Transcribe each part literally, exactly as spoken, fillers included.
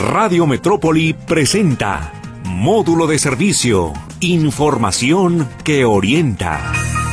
Radio Metrópoli presenta Módulo de Servicio, información que orienta.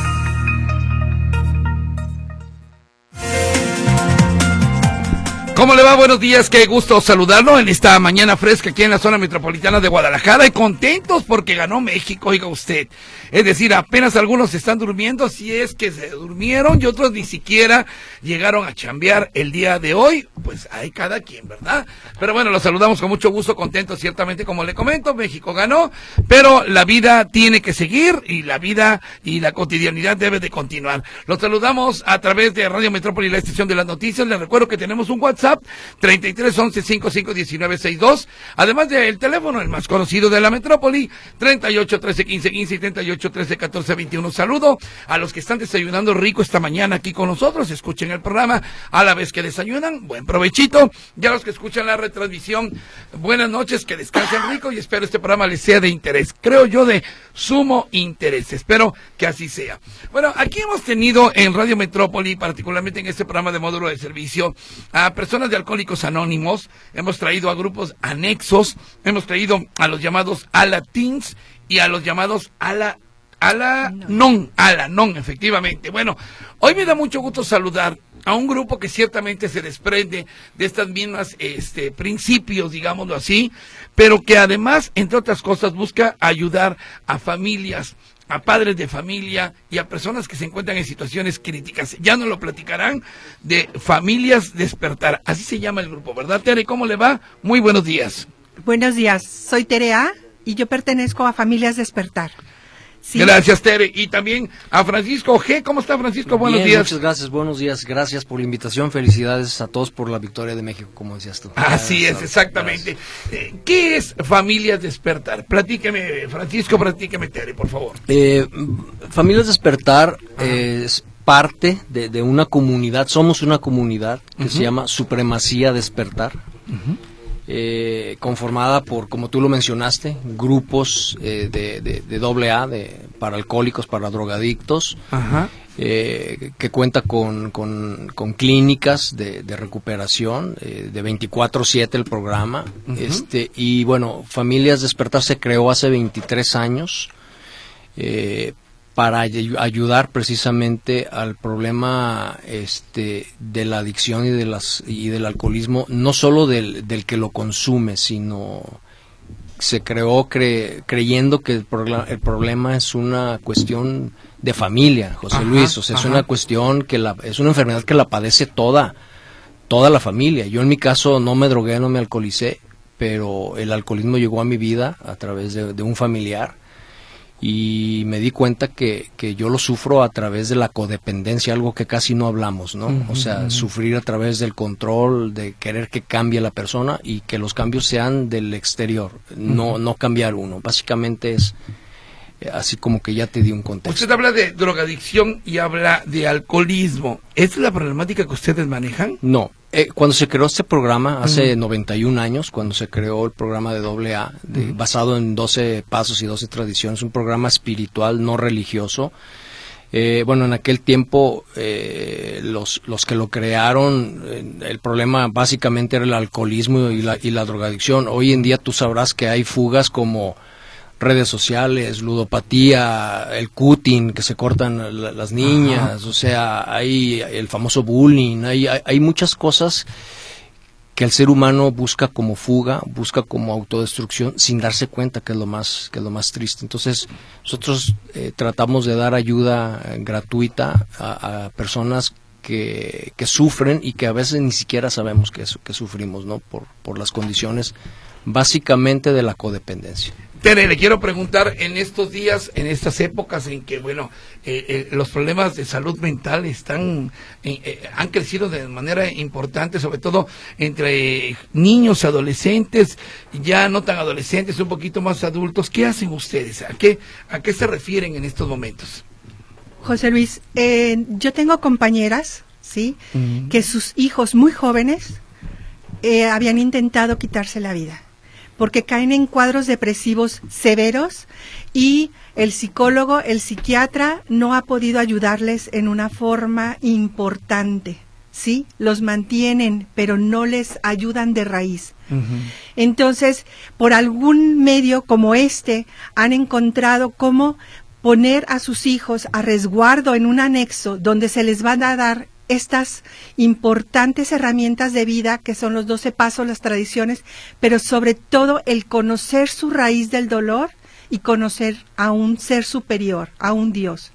¿Cómo le va? Buenos días, qué gusto saludarlo en esta mañana fresca aquí en la zona metropolitana de Guadalajara y contentos porque ganó México, oiga usted. Es decir, apenas algunos están durmiendo, si es que se durmieron y otros ni siquiera llegaron a chambear el día de hoy. Pues hay cada quien, ¿verdad? Pero bueno, los saludamos con mucho gusto, contentos ciertamente, como le comento, México ganó, pero la vida tiene que seguir y la vida y la cotidianidad debe de continuar. Los saludamos a través de Radio Metrópoli, la estación de las noticias. Les recuerdo que tenemos un WhatsApp treinta y tres once cincuenta y cinco diecinueve sesenta y dos, además del teléfono, el más conocido de la metrópoli, treinta y ocho trece quince quince y treinta y ocho trece catorce veintiuno. Saludo a los que están desayunando rico esta mañana aquí con nosotros, escuchen el programa a la vez que desayunan, buen provechito, y a los que escuchan la retransmisión, buenas noches, que descansen rico y espero este programa les sea de interés, creo yo de sumo interés, espero que así sea. Bueno, aquí hemos tenido en Radio Metrópoli, particularmente en este programa de módulo de servicio, a personas de Alcohólicos Anónimos, hemos traído a grupos anexos, hemos traído a los llamados Ala-Teens y a los llamados Ala Ala-Non, Ala-Non, efectivamente. Bueno, hoy me da mucho gusto saludar a un grupo que ciertamente se desprende de estas mismas este, principios, digámoslo así, pero que además, entre otras cosas, busca ayudar a familias, a padres de familia y a personas que se encuentran en situaciones críticas. Ya nos lo platicarán, de Familias Despertar. Así se llama el grupo, ¿verdad, Tere? ¿Cómo le va? Muy buenos días. Buenos días, soy Tere A y yo pertenezco a Familias Despertar. Sí. Gracias, Tere. Y también a Francisco G. ¿Cómo está, Francisco? Buenos Bien, días. Muchas gracias, buenos días. Gracias por la invitación. Felicidades a todos por la victoria de México, como decías tú. Así gracias, es, exactamente. Eh, ¿Qué es Familias Despertar? Platíqueme, Francisco, platíqueme, Tere, por favor. Eh, Familias Despertar eh, es parte de, de una comunidad, somos una comunidad que uh-huh. se llama Supremacía Despertar. Uh-huh. Eh, conformada por, como tú lo mencionaste, grupos eh, de, de, de doble A, de, para alcohólicos, para drogadictos, Ajá. Eh, que cuenta con, con, con clínicas de, de recuperación, eh, de veinticuatro siete el programa, uh-huh. este y bueno, Familias Despertar se creó hace veintitrés años, eh, para ay- ayudar precisamente al problema este de la adicción y de las y del alcoholismo, no solo del, del que lo consume, sino se creó cre- creyendo que el, pro- el problema es una cuestión de familia, José ajá, Luis, o sea, ajá. es una cuestión que la es una enfermedad que la padece toda toda la familia. Yo en mi caso no me drogué, no me alcoholicé, pero el alcoholismo llegó a mi vida a través de, de un familiar. Y me di cuenta que, que yo lo sufro a través de la codependencia, algo que casi no hablamos, ¿no? Uh-huh, o sea, uh-huh. sufrir a través del control, de querer que cambie la persona y que los cambios sean del exterior, uh-huh. no no cambiar uno. Básicamente es así como que ya te di un contexto. Usted habla de drogadicción y habla de alcoholismo. ¿Es la problemática que ustedes manejan? No. Eh, cuando se creó este programa, hace uh-huh. noventa y un años, cuando se creó el programa de doble A, de, uh-huh. basado en doce pasos y doce tradiciones, un programa espiritual, no religioso, eh, bueno, en aquel tiempo eh, los, los que lo crearon, eh, el problema básicamente era el alcoholismo y la, y la drogadicción. Hoy en día tú sabrás que hay fugas como redes sociales, ludopatía, el cutting, que se cortan la, las niñas, Ajá. o sea, hay el famoso bullying, hay, hay, hay muchas cosas que el ser humano busca como fuga, busca como autodestrucción, sin darse cuenta, que es lo más, que es lo más triste. Entonces, nosotros eh, tratamos de dar ayuda eh, gratuita a, a personas que, que sufren y que a veces ni siquiera sabemos que, que sufrimos, ¿no? Por, por las condiciones básicamente de la codependencia. Tere, le quiero preguntar, en estos días, en estas épocas en que, bueno, eh, eh, los problemas de salud mental están, eh, eh, han crecido de manera importante, sobre todo entre niños, adolescentes, ya no tan adolescentes, un poquito más adultos. ¿Qué hacen ustedes? ¿A qué, a qué se refieren en estos momentos? José Luis, eh, yo tengo compañeras, ¿sí? Uh-huh. Que sus hijos muy jóvenes eh, habían intentado quitarse la vida, porque caen en cuadros depresivos severos y el psicólogo, el psiquiatra no ha podido ayudarles en una forma importante, ¿sí? Los mantienen, pero no les ayudan de raíz. Uh-huh. Entonces, por algún medio como este, han encontrado cómo poner a sus hijos a resguardo en un anexo donde se les van a dar estas importantes herramientas de vida que son los doce pasos, las tradiciones, pero sobre todo el conocer su raíz del dolor y conocer a un ser superior, a un Dios.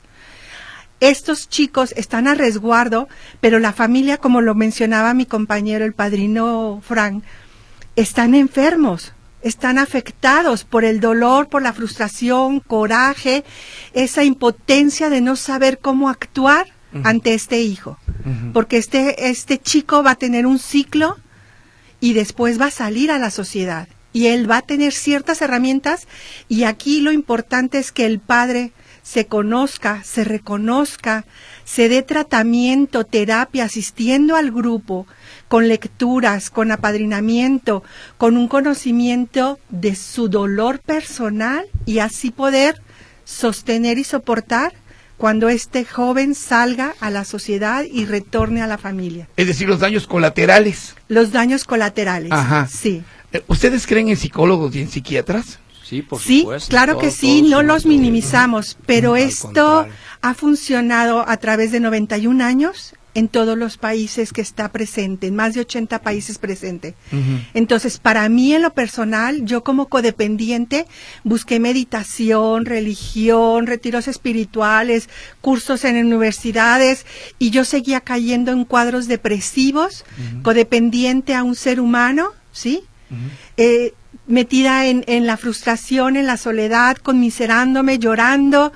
Estos chicos están a resguardo, pero la familia, como lo mencionaba mi compañero, el padrino Frank, están enfermos, están afectados por el dolor, por la frustración, coraje, esa impotencia de no saber cómo actuar uh-huh. ante este hijo. Uh-huh. Porque este, este chico va a tener un ciclo y después va a salir a la sociedad. Y él va a tener ciertas herramientas, y aquí lo importante es que el padre se conozca, se reconozca, se dé tratamiento, terapia, asistiendo al grupo, con lecturas, con apadrinamiento, con un conocimiento de su dolor personal, y así poder sostener y soportar cuando este joven salga a la sociedad y retorne a la familia. Es decir, los daños colaterales. Los daños colaterales, Ajá. sí. ¿Ustedes creen en psicólogos y en psiquiatras? Sí, por sí, supuesto. claro todo, que sí, no los minimizamos, pero Al esto contrario. ha funcionado a través de noventa y un años en todos los países que está presente, en más de ochenta países presente. Uh-huh. Entonces, para mí en lo personal, yo como codependiente busqué meditación, religión, retiros espirituales, cursos en universidades, y yo seguía cayendo en cuadros depresivos, uh-huh. codependiente a un ser humano, ¿sí? Uh-huh. Eh, metida en, en la frustración, en la soledad, conmiserándome, llorando,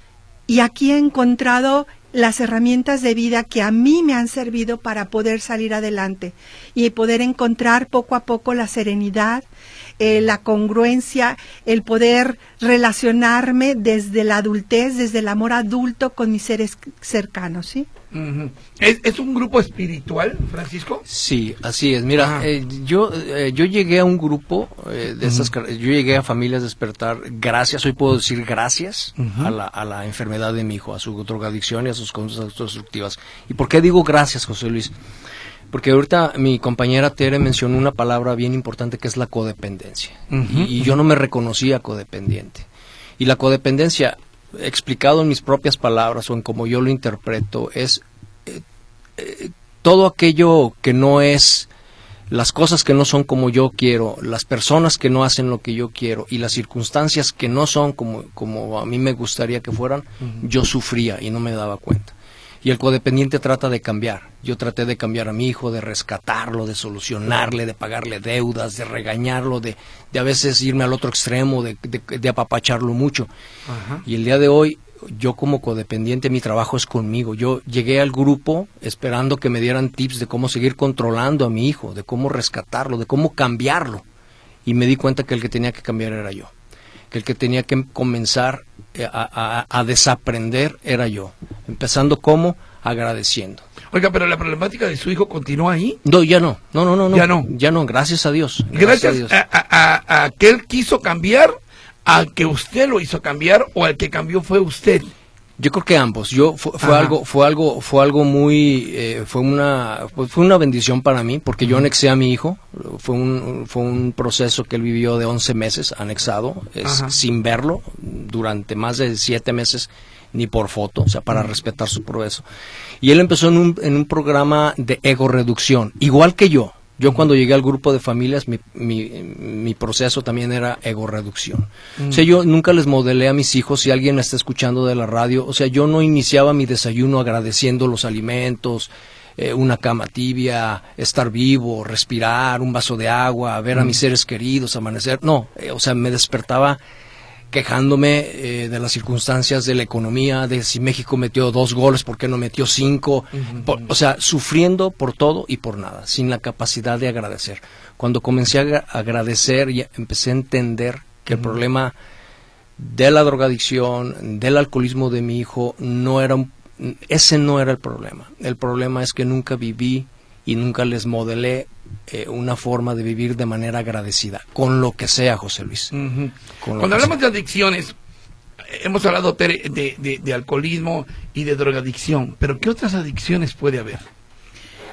y aquí he encontrado las herramientas de vida que a mí me han servido para poder salir adelante y poder encontrar poco a poco la serenidad, eh, la congruencia, el poder relacionarme desde la adultez, desde el amor adulto con mis seres cercanos, ¿sí? Uh-huh. ¿Es, ¿Es un grupo espiritual, Francisco? Sí, así es. Mira, eh, yo eh, yo llegué a un grupo eh, de uh-huh. estas, yo llegué a Familias Despertar gracias, hoy puedo decir gracias uh-huh. a la a la enfermedad de mi hijo, a su drogadicción y a sus conductas autodestructivas. ¿Y por qué digo gracias, José Luis? Porque ahorita mi compañera Tere mencionó una palabra bien importante que es la codependencia. Uh-huh. Y, y yo no me reconocía codependiente. Y la codependencia, explicado en mis propias palabras o en como yo lo interpreto, es eh, eh, todo aquello que no es, las cosas que no son como yo quiero, las personas que no hacen lo que yo quiero y las circunstancias que no son como, como a mí me gustaría que fueran, uh-huh. yo sufría y no me daba cuenta. Y el codependiente trata de cambiar. Yo traté de cambiar a mi hijo, de rescatarlo, de solucionarle, de pagarle deudas, de regañarlo, de, de a veces irme al otro extremo, de, de, de apapacharlo mucho. Ajá. Y el día de hoy, yo como codependiente, mi trabajo es conmigo. Yo llegué al grupo esperando que me dieran tips de cómo seguir controlando a mi hijo, de cómo rescatarlo, de cómo cambiarlo. Y me di cuenta que el que tenía que cambiar era yo. Que el que tenía que comenzar a, a, a desaprender era yo. Empezando como agradeciendo. Oiga, pero la problemática de su hijo continúa ahí. No, ya no. No, no, no. Ya no. Ya no, gracias a Dios. Gracias, gracias a, Dios. A, a, a que él quiso cambiar, a que usted lo hizo cambiar, o al que cambió fue usted. Yo creo que ambos. Yo fue, fue algo, fue algo, fue algo muy, eh, fue una, fue una bendición para mí porque yo anexé a mi hijo. Fue un, fue un proceso que él vivió de once meses anexado, es, sin verlo durante más de siete meses ni por foto, o sea, para uh-huh. respetar su progreso. Y él empezó en un, en un programa de ego reducción, igual que yo. Yo cuando llegué al grupo de familias, mi, mi, mi proceso también era ego reducción. Mm. O sea, yo nunca les modelé a mis hijos, si alguien me está escuchando de la radio, o sea, yo no iniciaba mi desayuno agradeciendo los alimentos, eh, una cama tibia, estar vivo, respirar, un vaso de agua, ver mm. a mis seres queridos, amanecer. No, eh, o sea, me despertaba quejándome eh, de las circunstancias de la economía, de si México metió dos goles, ¿por qué no metió cinco? Uh-huh. Por, o sea, sufriendo por todo y por nada, sin la capacidad de agradecer. Cuando comencé a agradecer y empecé a entender que uh-huh. el problema de la drogadicción, del alcoholismo de mi hijo, no era un, ese no era el problema. El problema es que nunca viví y nunca les modelé eh, una forma de vivir de manera agradecida, con lo que sea, José Luis. Uh-huh. Cuando hablamos sea. de adicciones, hemos hablado de, de, de, de alcoholismo y de drogadicción, pero ¿qué otras adicciones puede haber?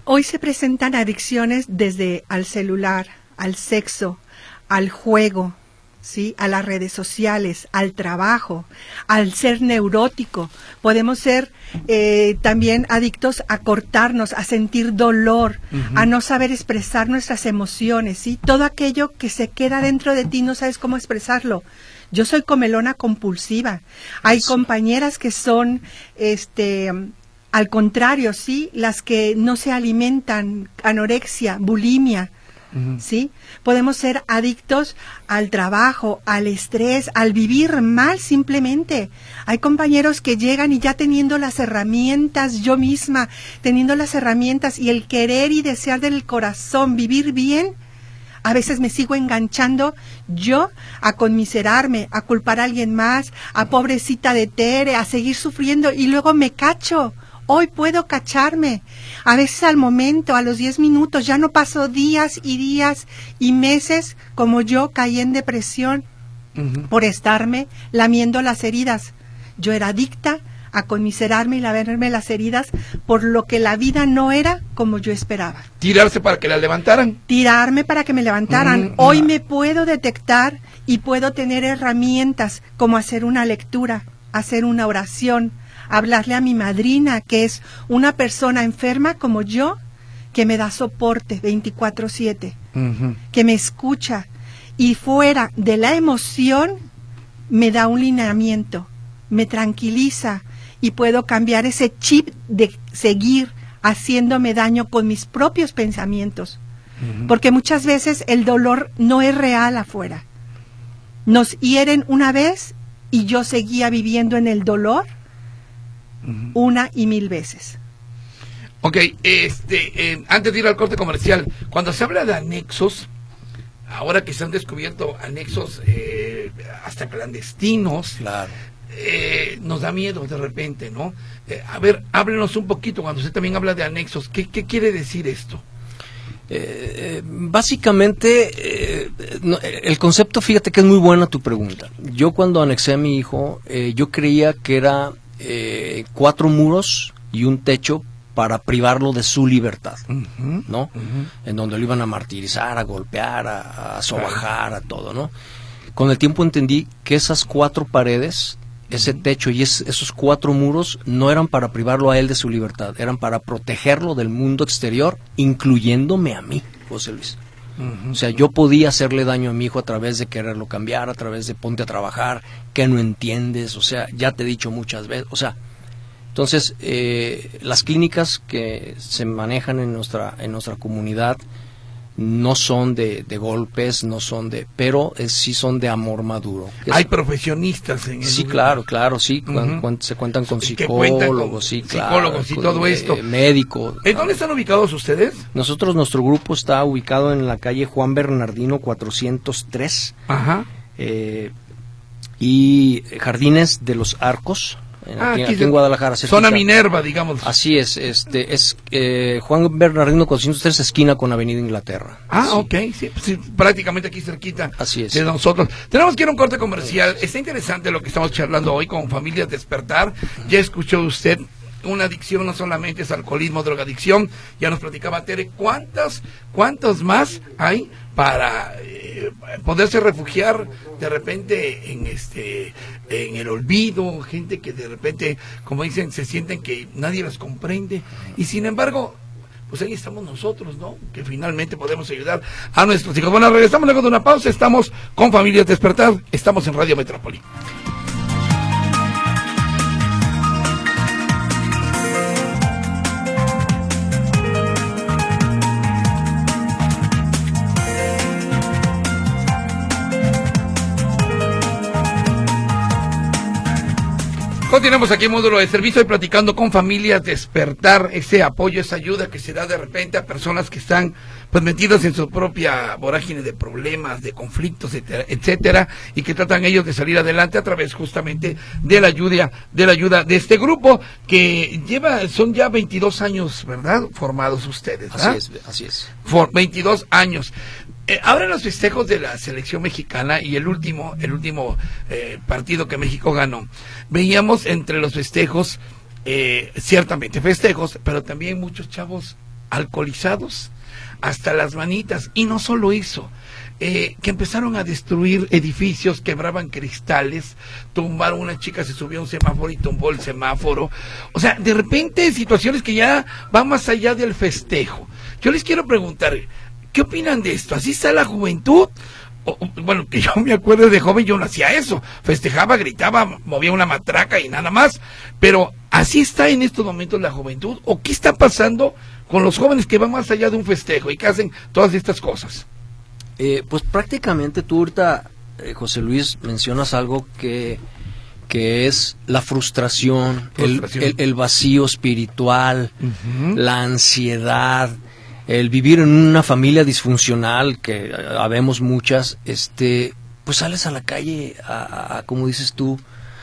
Hoy se presentan adicciones desde al celular, al sexo, al juego, ¿sí? A las redes sociales, al trabajo, al ser neurótico. Podemos ser eh, también adictos a cortarnos, a sentir dolor, uh-huh. a no saber expresar nuestras emociones, ¿sí? Todo aquello que se queda dentro de ti no sabes cómo expresarlo. Yo soy comelona compulsiva. Hay sí. compañeras que son, este, al contrario, ¿sí? Las que no se alimentan, anorexia, bulimia. Uh-huh. ¿Sí? Podemos ser adictos al trabajo, al estrés, al vivir mal simplemente. Hay compañeros que llegan y ya teniendo las herramientas, yo misma, teniendo las herramientas y el querer y desear del corazón vivir bien, a veces me sigo enganchando yo a conmiserarme, a culpar a alguien más, a pobrecita de Tere, a seguir sufriendo y luego me cacho. Hoy puedo cacharme. A veces al momento, a los diez minutos, ya no paso días y días y meses como yo caí en depresión uh-huh. por estarme lamiendo las heridas. Yo era adicta a conmiserarme y lamerme las heridas por lo que la vida no era como yo esperaba. ¿Tirarse para que la levantaran? Tirarme para que me levantaran. Uh-huh. Hoy me puedo detectar y puedo tener herramientas como hacer una lectura, hacer una oración, hablarle a mi madrina, que es una persona enferma como yo, que me da soporte veinticuatro siete, uh-huh. que me escucha y fuera de la emoción me da un lineamiento, me tranquiliza y puedo cambiar ese chip de seguir haciéndome daño con mis propios pensamientos, uh-huh. porque muchas veces el dolor no es real afuera. Nos hieren una vez y yo seguía viviendo en el dolor uh-huh. una y mil veces. Ok, este, eh, antes de ir al corte comercial, cuando se habla de anexos, ahora que se han descubierto anexos eh, hasta clandestinos, claro. eh, nos da miedo de repente, ¿no? Eh, a ver, háblenos un poquito, cuando usted también habla de anexos, ¿qué, qué quiere decir esto? Eh, básicamente, eh, no, el concepto, fíjate que es muy buena tu pregunta. Yo cuando anexé a mi hijo, eh, yo creía que era eh, cuatro muros y un techo para privarlo de su libertad, uh-huh, ¿no? Uh-huh. En donde lo iban a martirizar, a golpear, a, a sobajar, a todo, ¿no? Con el tiempo entendí que esas cuatro paredes, ese techo y es, esos cuatro muros no eran para privarlo a él de su libertad, eran para protegerlo del mundo exterior, incluyéndome a mí, José Luis. Uh-huh. O sea, yo podía hacerle daño a mi hijo a través de quererlo cambiar, a través de ponte a trabajar, que no entiendes, o sea, ya te he dicho muchas veces, o sea, entonces, eh, las clínicas que se manejan en nuestra en nuestra comunidad no son de, de golpes, no son de, pero eh, sí son de amor maduro. Hay es, profesionistas en el Sí, lugar. claro, claro, sí, uh-huh. cuan, cuan, se cuentan con psicólogos, con sí, psicólogos claro, y todo eh, esto. Médicos. ¿En dónde están ubicados ustedes? Nosotros, nuestro grupo está ubicado en la calle Juan Bernardino cuatrocientos tres. Ajá. Eh, y Jardines de los Arcos. En, ah, aquí, aquí, aquí en Guadalajara. Zona Minerva, digamos. Así es, este es eh, Juan Bernardino cuatrocientos tres, esquina con Avenida Inglaterra. Ah, sí. ok, sí, sí, prácticamente aquí cerquita. Así es. De nosotros. Tenemos que ir a un corte comercial. Está interesante lo que estamos charlando hoy con Familias Despertar. Ya escuchó usted, una adicción no solamente es alcoholismo, drogadicción. Ya nos platicaba Tere, ¿cuántas, cuántas más hay para eh, poderse refugiar de repente en este en el olvido, gente que de repente, como dicen, se sienten que nadie las comprende y sin embargo, pues ahí estamos nosotros, ¿no? Que finalmente podemos ayudar a nuestros hijos. Bueno, regresamos luego de una pausa, estamos con Familias Despertar, estamos en Radio Metrópoli. Continuamos aquí en Módulo de Servicio y platicando con Familias Despertar, ese apoyo, esa ayuda que se da de repente a personas que están pues metidas en su propia vorágine de problemas, de conflictos, etcétera, etcétera, y que tratan ellos de salir adelante a través justamente de la ayuda, de la ayuda de este grupo que lleva, son ya veintidós años, ¿verdad? Formados ustedes, ¿verdad? Así es, así es. For, veintidós años. Eh, ahora los festejos de la selección mexicana y el último, el último eh, partido que México ganó, veíamos entre los festejos, eh, ciertamente festejos, pero también muchos chavos alcoholizados hasta las manitas, y no solo eso, eh, que empezaron a destruir edificios, quebraban cristales, tumbaron, una chica se subió a un semáforo y tumbó el semáforo. O sea, de repente situaciones que ya van más allá del festejo. Yo les quiero preguntar, ¿qué opinan de esto? ¿Así está la juventud? O, bueno, que yo me acuerdo de joven, yo no hacía eso, festejaba, gritaba, movía una matraca y nada más, pero ¿así está en estos momentos la juventud? ¿O qué está pasando con los jóvenes que van más allá de un festejo y que hacen todas estas cosas? Eh, pues prácticamente tú ahorita, eh, José Luis, mencionas algo que, que es la frustración, frustración. El, el, el vacío espiritual, uh-huh. la ansiedad, el vivir en una familia disfuncional, que habemos muchas, este, pues sales a la calle, a, a, como dices tú,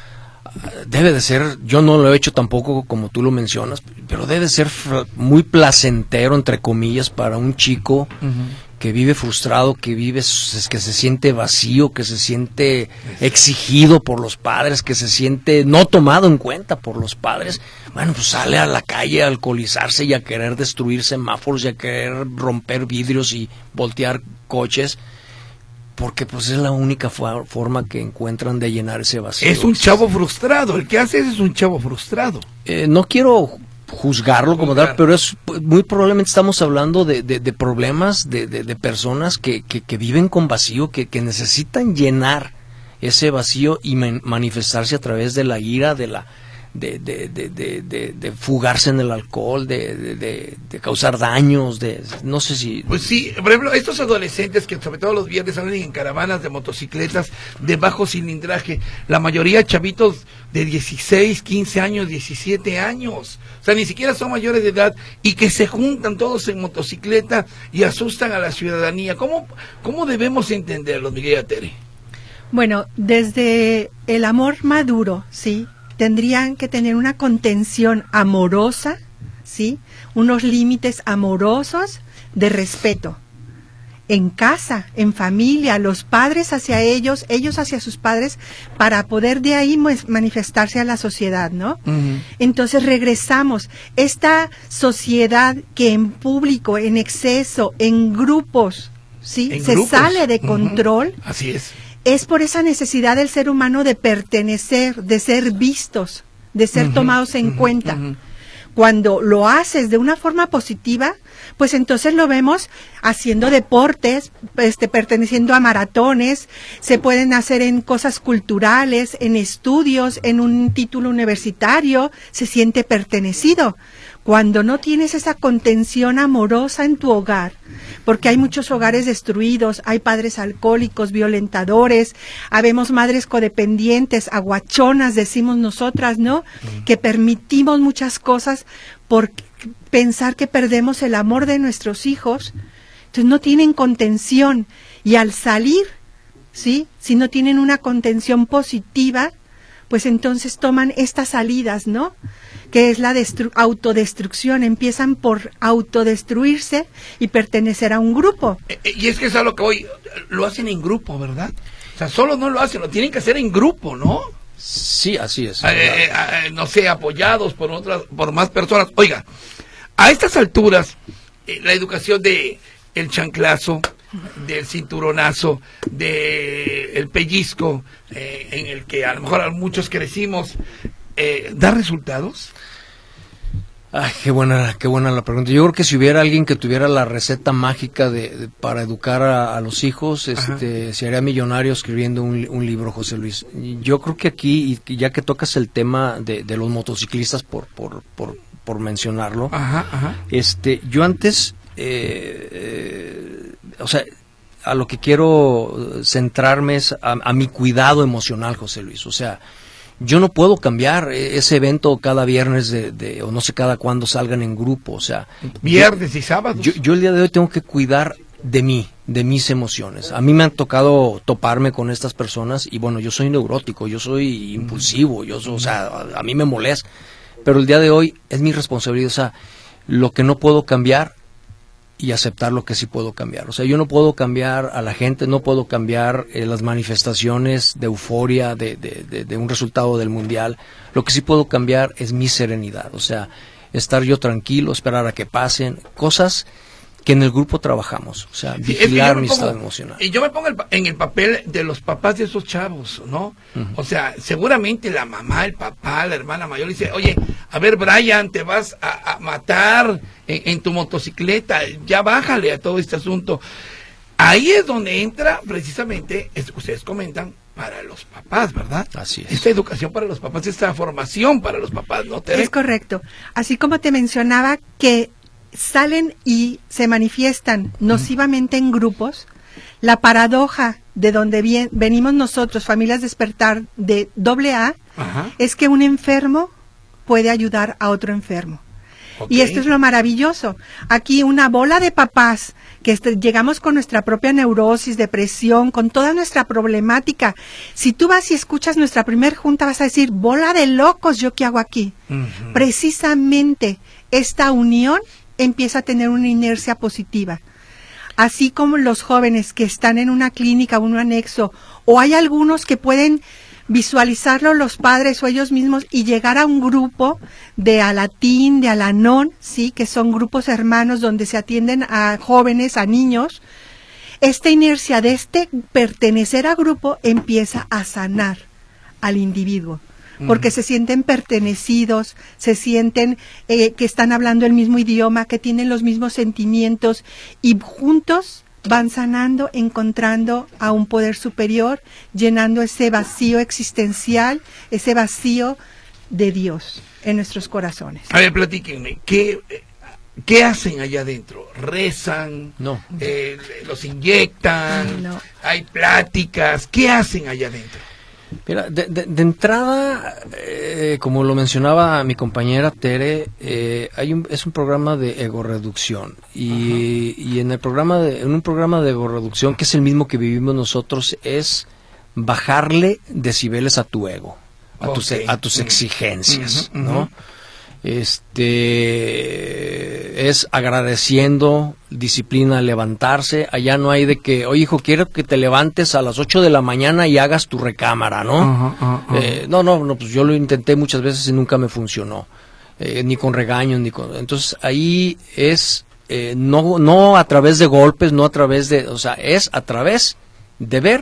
debe de ser, yo no lo he hecho tampoco como tú lo mencionas, pero debe ser muy placentero, entre comillas, para un chico uh-huh. que vive frustrado, que vive, que se siente vacío, que se siente exigido por los padres, que se siente no tomado en cuenta por los padres. Bueno, pues sale a la calle a alcoholizarse y a querer destruir semáforos y a querer romper vidrios y voltear coches, porque pues es la única for- forma que encuentran de llenar ese vacío. Es un chavo frustrado, el que hace eso es un chavo frustrado. Eh, no quiero juzgarlo como tal, pero es muy probablemente estamos hablando de, de, de problemas de, de, de personas que, que, que viven con vacío, que, que necesitan llenar ese vacío y man, manifestarse a través de la ira, de la de, de, de, de, de, de fugarse en el alcohol, de, de, de, de causar daños, de no sé si... Pues sí, por ejemplo, estos adolescentes que sobre todo los viernes salen en caravanas de motocicletas de bajo cilindraje, la mayoría chavitos de dieciséis, quince años, diecisiete años, o sea, ni siquiera son mayores de edad, y que se juntan todos en motocicleta y asustan a la ciudadanía. ¿Cómo, cómo debemos entenderlos, Miguel Atere? Bueno, desde el amor maduro, ¿sí? Tendrían que tener una contención amorosa, ¿sí? Unos límites amorosos de respeto. En casa, en familia, los padres hacia ellos, ellos hacia sus padres, para poder de ahí manifestarse a la sociedad, ¿no? Uh-huh. Entonces regresamos. Esta sociedad que en público, en exceso, en grupos, ¿sí? ¿En se grupos? sale de control. Uh-huh. Así es. Es por esa necesidad del ser humano de pertenecer, de ser vistos, de ser uh-huh, tomados en uh-huh, cuenta. Uh-huh. Cuando lo haces de una forma positiva, pues entonces lo vemos haciendo deportes, este, perteneciendo a maratones, se pueden hacer en cosas culturales, en estudios, en un título universitario, se siente pertenecido. Cuando no tienes esa contención amorosa en tu hogar, porque hay muchos hogares destruidos, hay padres alcohólicos, violentadores, habemos madres codependientes, aguachonas, decimos nosotras, ¿no? Mm. Que permitimos muchas cosas por pensar que perdemos el amor de nuestros hijos, entonces no tienen contención, y al salir, ¿sí? Si no tienen una contención positiva, pues entonces toman estas salidas, ¿no? Que es la destru- autodestrucción, empiezan por autodestruirse y pertenecer a un grupo. Y es que es a lo que hoy lo hacen en grupo, ¿verdad? O sea, solo no lo hacen, lo tienen que hacer en grupo, ¿no? Sí, así es. Eh, eh, no sé, apoyados por otras, por más personas. Oiga, a estas alturas, eh, la educación de el chanclazo, del cinturonazo, de el pellizco, eh, en el que a lo mejor muchos crecimos, eh, ¿da resultados? Ay, qué buena, qué buena la pregunta. Yo creo que si hubiera alguien que tuviera la receta mágica de, de para educar a, a los hijos, este, se haría millonario escribiendo un, un libro, José Luis. Yo creo que aquí, y ya que tocas el tema de, de los motociclistas, por, por, por, por mencionarlo, ajá, ajá. este, yo antes, eh, eh, o sea, a lo que quiero centrarme es a, a mi cuidado emocional, José Luis. O sea, yo no puedo cambiar ese evento cada viernes de, de o no sé cada cuándo salgan en grupo, o sea, viernes yo, y sábados. Yo, yo el día de hoy tengo que cuidar de mí, de mis emociones. A mí me han tocado toparme con estas personas y bueno, yo soy neurótico, yo soy impulsivo, yo soy, o sea, a, a mí me molesta, pero el día de hoy es mi responsabilidad, o sea, lo que no puedo cambiar y aceptar lo que sí puedo cambiar. O sea, yo no puedo cambiar a la gente, no puedo cambiar eh, las manifestaciones de euforia de, de, de, de un resultado del mundial. Lo que sí puedo cambiar es mi serenidad. O sea, estar yo tranquilo, esperar a que pasen, cosas que en el grupo trabajamos, o sea, Sí, vigilar mi pongo, estado emocional. Y yo me pongo el, en el papel de los papás de esos chavos, ¿no? Uh-huh. O sea, seguramente la mamá, el papá, la hermana mayor dice, oye, a ver, Brian, te vas a, a matar en, en tu motocicleta, ya bájale a todo este asunto. Ahí es donde entra precisamente, es, ustedes comentan, para los papás, ¿verdad? Así es. Esta educación para los papás, esta formación para los papás, ¿no, Tere? Es correcto. Así como te mencionaba que salen y se manifiestan nocivamente en grupos, la paradoja de donde bien, venimos nosotros, Familias Despertar de doble A, Ajá. es que un enfermo puede ayudar a otro enfermo. Okay. Y esto es lo maravilloso. Aquí una bola de papás que este, llegamos con nuestra propia neurosis, depresión, con toda nuestra problemática. Si tú vas y escuchas nuestra primer junta, vas a decir, bola de locos, ¿yo qué hago aquí? Uh-huh. Precisamente esta unión empieza a tener una inercia positiva. Así como los jóvenes que están en una clínica o un anexo, o hay algunos que pueden visualizarlo los padres o ellos mismos y llegar a un grupo de Alatín, de Alanón, sí, que son grupos hermanos donde se atienden a jóvenes, a niños. Esta inercia de este pertenecer a grupo empieza a sanar al individuo, porque uh-huh. se sienten pertenecidos, se sienten eh, que están hablando el mismo idioma, que tienen los mismos sentimientos y juntos van sanando, encontrando a un poder superior, llenando ese vacío existencial, ese vacío de Dios en nuestros corazones. A ver, platíquenme, ¿qué, qué hacen allá adentro? ¿Rezan? No. Eh, ¿Los inyectan? No. ¿Hay pláticas? ¿Qué hacen allá adentro? Mira, de, de, de entrada, eh, como lo mencionaba mi compañera Tere, eh, hay un, es un programa de egorreducción y, y en el programa de, en un programa de egorreducción que es el mismo que vivimos nosotros es bajarle decibeles a tu ego, a okay. tus a tus exigencias, uh-huh, ¿no? Uh-huh. Este es agradeciendo, disciplina, levantarse. Allá no hay de que, oye hijo, quiero que te levantes a las ocho de la mañana y hagas tu recámara, ¿no? Uh-huh, uh-huh. Eh, no, no, no, pues yo lo intenté muchas veces y nunca me funcionó, eh, ni con regaños, ni con. Entonces ahí es eh, no, no a través de golpes, no a través de, o sea, es a través de ver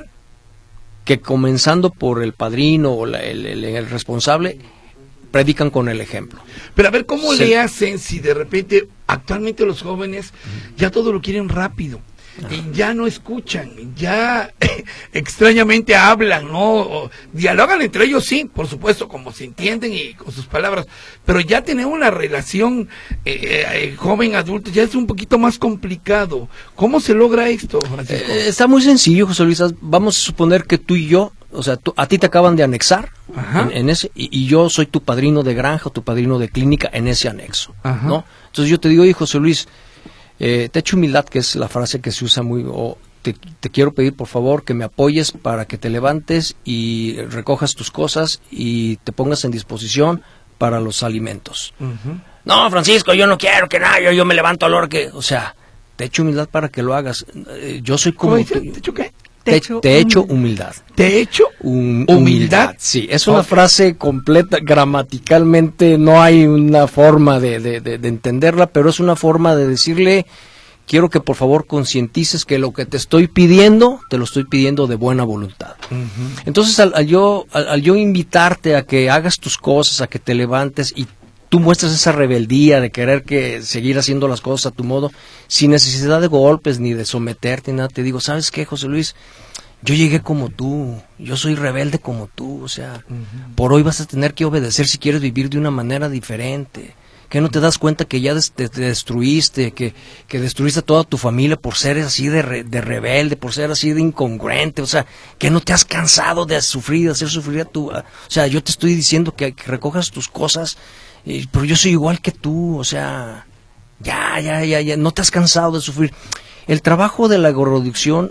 que comenzando por el padrino o la, el, el, el responsable predican con el ejemplo. Pero a ver, ¿cómo sí. le hacen si de repente actualmente los jóvenes ya todo lo quieren rápido? Ah. Y ya no escuchan, ya extrañamente hablan, ¿no? O dialogan entre ellos, sí, por supuesto, como se entienden y con sus palabras, pero ya tener una relación eh, eh, joven-adulto ya es un poquito más complicado. ¿Cómo se logra esto, Francisco? Eh, está muy sencillo, José Luis. Vamos a suponer que tú y yo, o sea, tú, a ti te acaban de anexar en, en ese, y, y yo soy tu padrino de granja o tu padrino de clínica en ese anexo, Ajá. ¿no? Entonces yo te digo, oye, José Luis, eh, te echo humildad, que es la frase que se usa muy, o te, te quiero pedir por favor que me apoyes para que te levantes y recojas tus cosas y te pongas en disposición para los alimentos. Uh-huh. No, Francisco, yo no quiero que nada, yo, yo me levanto a la hora que, o sea, te echo humildad para que lo hagas. Eh, yo soy como... ¿Te echo qué? Te, te echo humildad. ¿Te echo Un, humildad? humildad? Sí, es una okay. frase completa, gramaticalmente no hay una forma de, de, de, de entenderla, pero es una forma de decirle, quiero que por favor concientices que lo que te estoy pidiendo, te lo estoy pidiendo de buena voluntad. Uh-huh. Entonces, al, al, yo, al, al yo invitarte a que hagas tus cosas, a que te levantes y tú muestras esa rebeldía de querer que seguir haciendo las cosas a tu modo, sin necesidad de golpes ni de someterte ni nada, te digo, ¿sabes qué, José Luis? Yo llegué como tú, yo soy rebelde como tú, o sea, uh-huh. por hoy vas a tener que obedecer si quieres vivir de una manera diferente. ¿Que no te das cuenta que ya des, te, te destruiste, que, que destruiste a toda tu familia por ser así de, re, de rebelde, por ser así de incongruente? O sea, que no te has cansado de sufrir, de hacer sufrir a tu... A, o sea, yo te estoy diciendo que, que recojas tus cosas, eh, pero yo soy igual que tú, o sea, ya, ya, ya, ya, no te has cansado de sufrir. El trabajo de la egorreducción,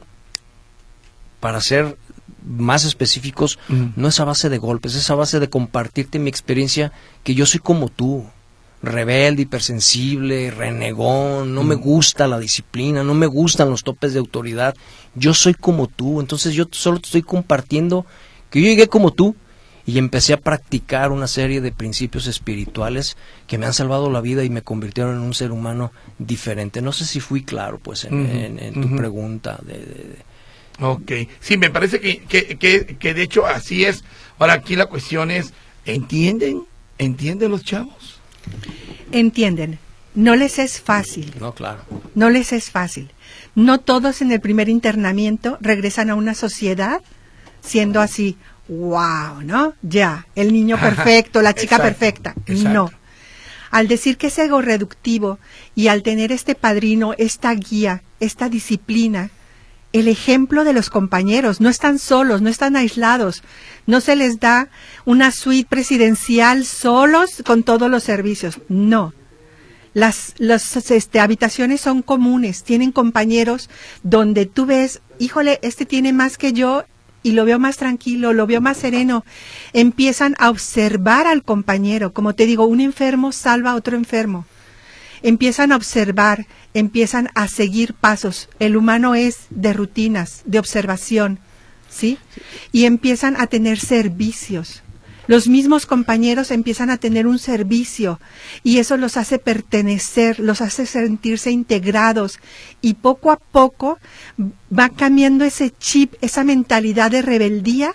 para ser más específicos, mm. no es a base de golpes, es a base de compartirte mi experiencia, que yo soy como tú. Rebelde, hipersensible, renegón, no mm. me gusta la disciplina, no me gustan los topes de autoridad, yo soy como tú, entonces yo solo te estoy compartiendo que yo llegué como tú y empecé a practicar una serie de principios espirituales que me han salvado la vida y me convirtieron en un ser humano diferente. No sé si fui claro, pues, en, uh-huh, en, en tu uh-huh. pregunta. De, de, de... Ok, sí, me parece que, que, que, que de hecho así es. Ahora aquí la cuestión es, ¿entienden? ¿Entienden los chavos? Entienden. No les es fácil. No, claro. No les es fácil. No todos en el primer internamiento regresan a una sociedad siendo así, wow, ¿no? Ya, el niño perfecto, la chica exacto, perfecta. Exacto. No. Al decir que es ego reductivo y al tener este padrino, esta guía, esta disciplina, el ejemplo de los compañeros, no están solos, no están aislados, no se les da una suite presidencial solos con todos los servicios, no. Las, las este, habitaciones son comunes, tienen compañeros donde tú ves, híjole, este tiene más que yo y lo veo más tranquilo, lo veo más sereno. Empiezan a observar al compañero, como te digo, un enfermo salva a otro enfermo. Empiezan a observar, empiezan a seguir pasos. El humano es de rutinas, de observación, ¿sí? Y empiezan a tener servicios. Los mismos compañeros empiezan a tener un servicio y eso los hace pertenecer, los hace sentirse integrados y poco a poco va cambiando ese chip, esa mentalidad de rebeldía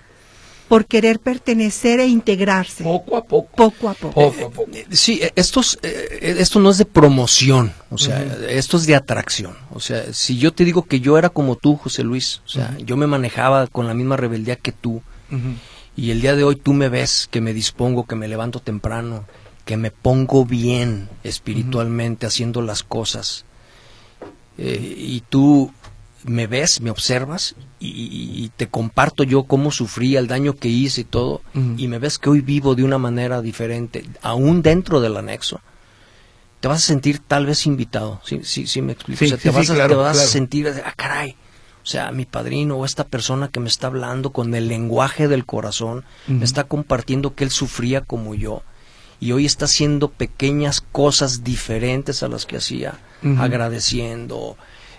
por querer pertenecer e integrarse. Poco a poco. Poco a poco. Poco a poco. Sí, estos, eh, esto no es de promoción, o sea, uh-huh. esto es de atracción. O sea, si yo te digo que yo era como tú, José Luis, o sea, uh-huh. yo me manejaba con la misma rebeldía que tú, uh-huh. y el día de hoy tú me ves que me dispongo, que me levanto temprano, que me pongo bien espiritualmente uh-huh. haciendo las cosas, eh, y tú me ves, me observas y, y, y te comparto yo cómo sufrí, el daño que hice y todo, uh-huh. y me ves que hoy vivo de una manera diferente, aún dentro del anexo, te vas a sentir tal vez invitado, sí, sí, sí me explico, sí, o sea, sí, te vas, sí, a, claro, te vas claro. a sentir, ah, caray, o sea, mi padrino o esta persona que me está hablando con el lenguaje del corazón, uh-huh. me está compartiendo que él sufría como yo, y hoy está haciendo pequeñas cosas diferentes a las que hacía, uh-huh. agradeciendo,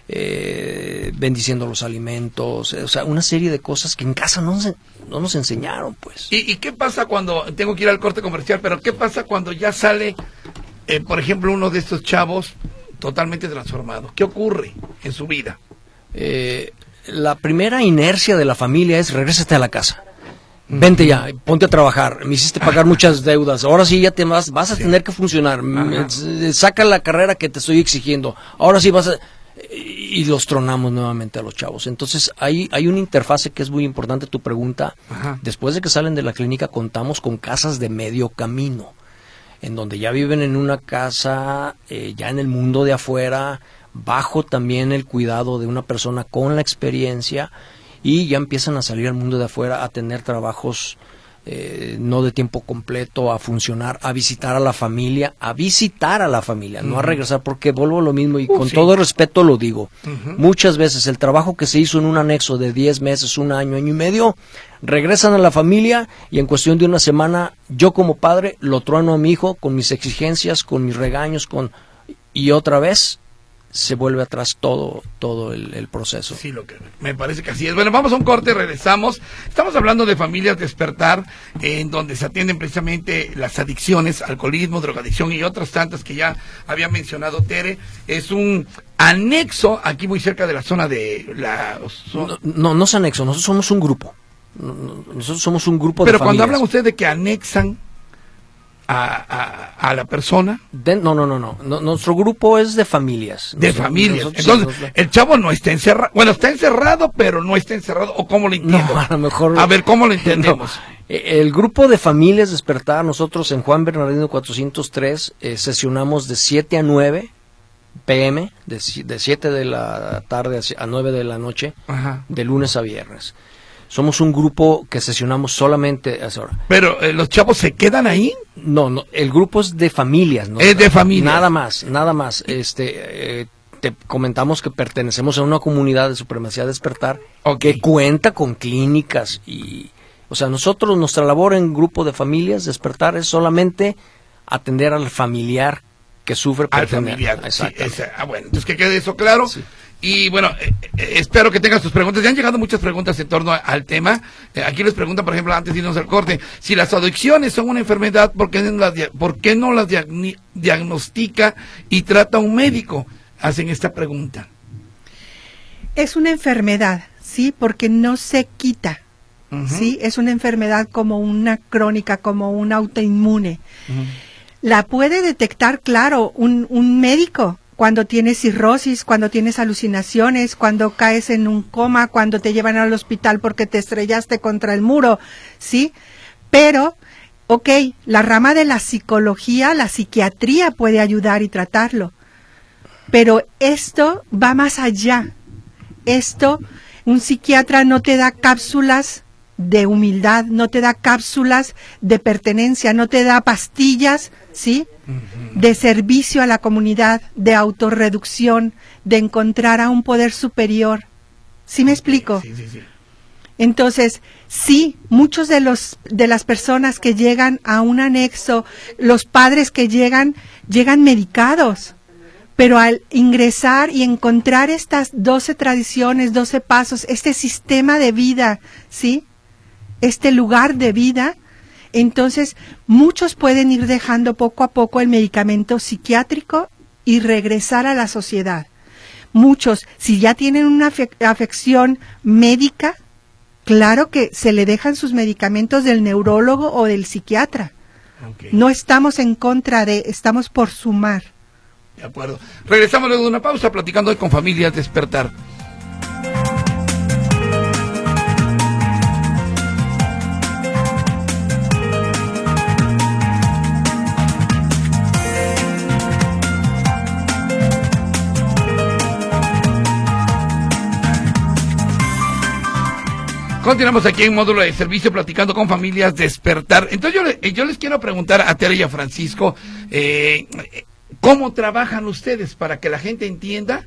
eh, bendiciendo los alimentos, o sea, una serie de cosas que en casa no nos, no nos enseñaron, pues. ¿Y, ¿Y qué pasa cuando, tengo que ir al corte comercial, pero qué pasa cuando ya sale, eh, por ejemplo, uno de estos chavos totalmente transformado? ¿Qué ocurre en su vida? Eh, la primera inercia de la familia es regrésate a la casa. Vente ya, ponte a trabajar, me hiciste pagar Ajá. muchas deudas, ahora sí ya te vas, vas a sí. tener que funcionar, me, saca la carrera que te estoy exigiendo, ahora sí vas a... y los tronamos nuevamente a los chavos. Entonces hay, hay una interfase que es muy importante, tu pregunta. Ajá. Después de que salen de la clínica contamos con casas de medio camino, en donde ya viven en una casa, eh, ya en el mundo de afuera, bajo también el cuidado de una persona con la experiencia, y ya empiezan a salir al mundo de afuera a tener trabajos eh, no de tiempo completo, a funcionar, a visitar a la familia, a visitar a la familia, uh-huh. no a regresar, porque vuelvo a lo mismo y uh, con sí. todo el respeto lo digo. Uh-huh. Muchas veces el trabajo que se hizo en un anexo de diez meses, un año, año y medio, regresan a la familia y en cuestión de una semana yo como padre lo trueno a mi hijo con mis exigencias, con mis regaños, con y otra vez se vuelve atrás todo todo el, el proceso. Sí, lo que me parece que así es. Bueno, vamos a un corte, regresamos. Estamos hablando de Familias Despertar, eh, en donde se atienden precisamente las adicciones, alcoholismo, drogadicción y otras tantas que ya había mencionado Tere. Es un anexo aquí muy cerca de la zona de la... No, no, no es anexo, nosotros somos un grupo. Nosotros somos un grupo de Pero familias. Cuando hablan ustedes de que anexan A, a, a la persona. De, no, no, no, no, no. Nuestro grupo es de familias. De nosotros, familias. Nosotros, Entonces, nosotros, el chavo no está encerrado. Bueno, está encerrado, pero no está encerrado. ¿O cómo lo entiendo? No, a lo mejor. A ver, ¿cómo lo entendemos? No. El grupo de Familias Despertar, nosotros en Juan Bernardino cuatrocientos tres eh, sesionamos de siete a nueve pe eme, de, de siete de la tarde a nueve de la noche, Ajá. de lunes a viernes. Somos un grupo que sesionamos solamente a esa hora. ¿Pero eh, los chavos se quedan ahí? No, no, el grupo es de familias. ¿no? Es de familias. Nada más, nada más. Este, eh, te comentamos que pertenecemos a una comunidad de Supremacía Despertar okay. que cuenta con clínicas y... O sea, nosotros, nuestra labor en grupo de familias Despertar es solamente atender al familiar que sufre. Al familiar, sí, esa, ah, bueno, entonces que quede eso claro. Sí. Y bueno, eh, eh, espero que tengas tus preguntas. Ya han llegado muchas preguntas en torno a, al tema. Eh, aquí les preguntan, por ejemplo, antes de irnos al corte, si las adicciones son una enfermedad, ¿por qué no las, por qué no las diagni- diagnostica y trata un médico? Hacen esta pregunta. Es una enfermedad, ¿sí? Porque no se quita, uh-huh. ¿sí? Es una enfermedad como una crónica, como un autoinmune. Uh-huh. La puede detectar, claro, un, un médico cuando tienes cirrosis, cuando tienes alucinaciones, cuando caes en un coma, cuando te llevan al hospital porque te estrellaste contra el muro, ¿sí? Pero, ok, la rama de la psicología, la psiquiatría puede ayudar y tratarlo. Pero esto va más allá. Esto, un psiquiatra no te da cápsulas de humildad, no te da cápsulas de pertenencia, no te da pastillas, ¿sí? Uh-huh. De servicio a la comunidad, de autorreducción, de encontrar a un poder superior. ¿Sí me explico? Sí, sí, sí. Entonces, sí, muchos de los de las personas que llegan a un anexo, los padres que llegan, llegan medicados. Pero al ingresar y encontrar estas doce tradiciones, doce pasos, este sistema de vida, ¿sí? Este lugar de vida, entonces muchos pueden ir dejando poco a poco el medicamento psiquiátrico y regresar a la sociedad. Muchos, si ya tienen una afe- afección médica, claro que se le dejan sus medicamentos del neurólogo o del psiquiatra. Okay. No estamos en contra de, estamos por sumar. De acuerdo. Regresamos luego de una pausa platicando hoy con Familias Despertar. Continuamos aquí en Módulo de Servicio platicando con Familias Despertar. Entonces yo, le, yo les quiero preguntar a Tere y a Francisco, eh, ¿cómo trabajan ustedes para que la gente entienda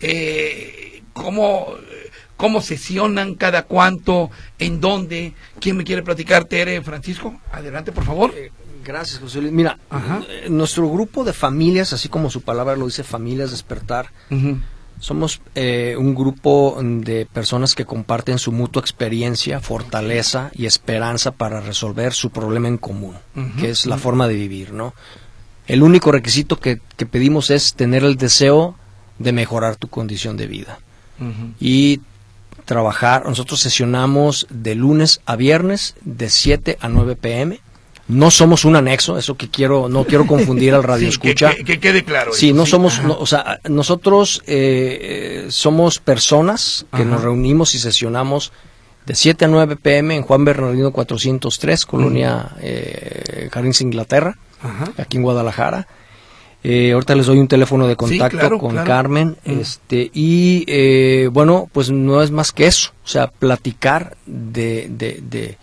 eh, cómo, cómo sesionan, cada cuánto, en dónde? ¿Quién me quiere platicar? Tere, Francisco, adelante por favor. Eh, gracias, José Luis. Mira, eh, nuestro grupo de familias, así como su palabra lo dice, Familias Despertar, uh-huh. somos eh, un grupo de personas que comparten su mutua experiencia, fortaleza y esperanza para resolver su problema en común, uh-huh. que es la uh-huh. forma de vivir, ¿no? El único requisito que, que pedimos es tener el deseo de mejorar tu condición de vida. Uh-huh. Y trabajar, nosotros sesionamos de lunes a viernes de siete a nueve pm. No somos un anexo, eso que quiero, no quiero confundir al radio sí, escucha. Que, que, que quede claro. Sí, eso, no sí. somos, no, o sea, nosotros eh, somos personas que Ajá. nos reunimos y sesionamos de siete a nueve pm en Juan Bernardino cuatrocientos tres, Colonia uh-huh. eh, Jardines, Inglaterra. Ajá. Aquí en Guadalajara. Eh, ahorita les doy un teléfono de contacto sí, claro, con claro. Carmen. Mm. Este, y eh, bueno, pues no es más que eso. O sea, platicar de, de, de